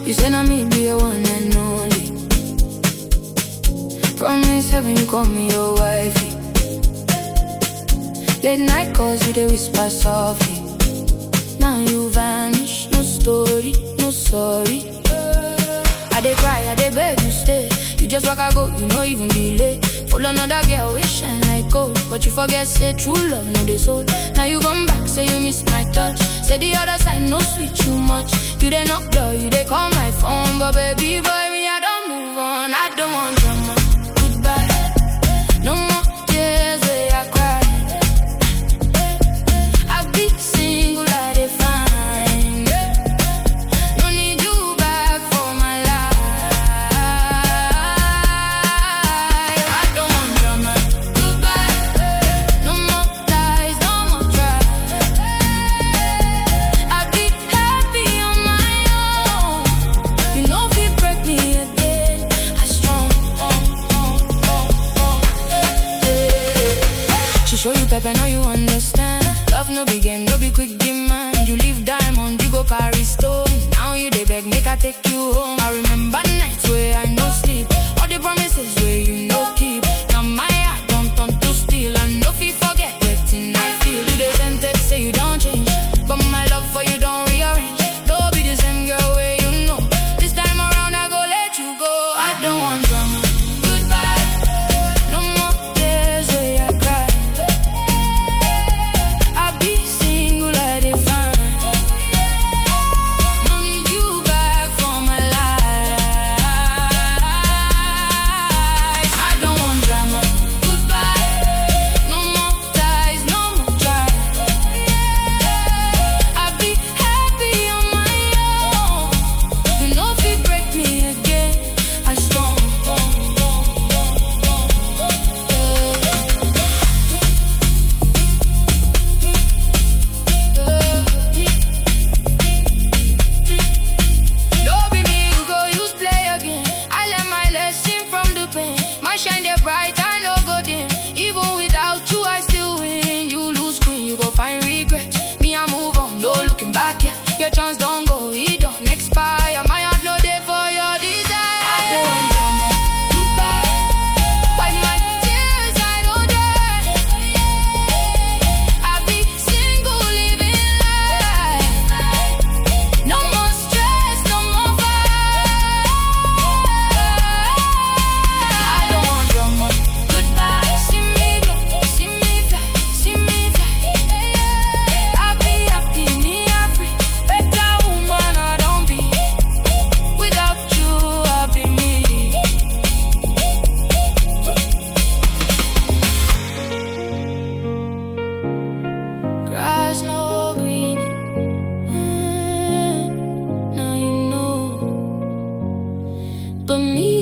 You said I may be a one and only. Promise heaven you call me your wifey. Late night calls you they whisper softly. Now you vanish, no story, no sorry. I dey cry, I dey beg you stay. You just walk I go, you no even be late. Follow another girl, we shine like gold. But you forget, say true love, no they sold. Now you come back, say you miss my touch. Say the other side, no sweet too much. You dey knock door, you dey call my phone. But baby boy, me I don't move on. I don't want drama, goodbye. No more tears where I cry. I be single, I dey fine. No need you back for my life. I don't want drama, goodbye. No more lies, no more try. I be happy on my own. You know if you break me again, I strong. She show you pep, I know you understand. Love no big game, no be quick demand. You leave diamond, you go carry stone. Now you dey beg, make I take you home. I remember nights where I no sleep. All the promises where you no keep. Now my heart don't turn to steel. I know if you forget everything I feel. You dey tempted, say you don't change, but my love for you don't rearrange. Don't be the same girl where you know. This time around I go let you go. I don't want drama, goodbye. No more tears where I cry. I be single, I dey fine. No need you back for my life. I don't want drama, goodbye. No more ties, no more try. I be happy on my own. You know if you break me again, I strong. Don't be me who go use play again. I learn my lesson from the pain. My shine dey bright, I no go dim. Even without you, I still win. You lose queen, you go find regret. Me, I move on, no looking back, yeah. Your chance don't go, it don't expire. My heart no day for your desire. I don't want drama, goodbye. Wipe my tears, I don't die. I be single, living life. No more stress, no more fight. I don't want drama, goodbye. See me go, see me fly, see me fly. I be happy, me happy. Better woman I don't be. Without you, I be me. Grass no green. Now you know. But me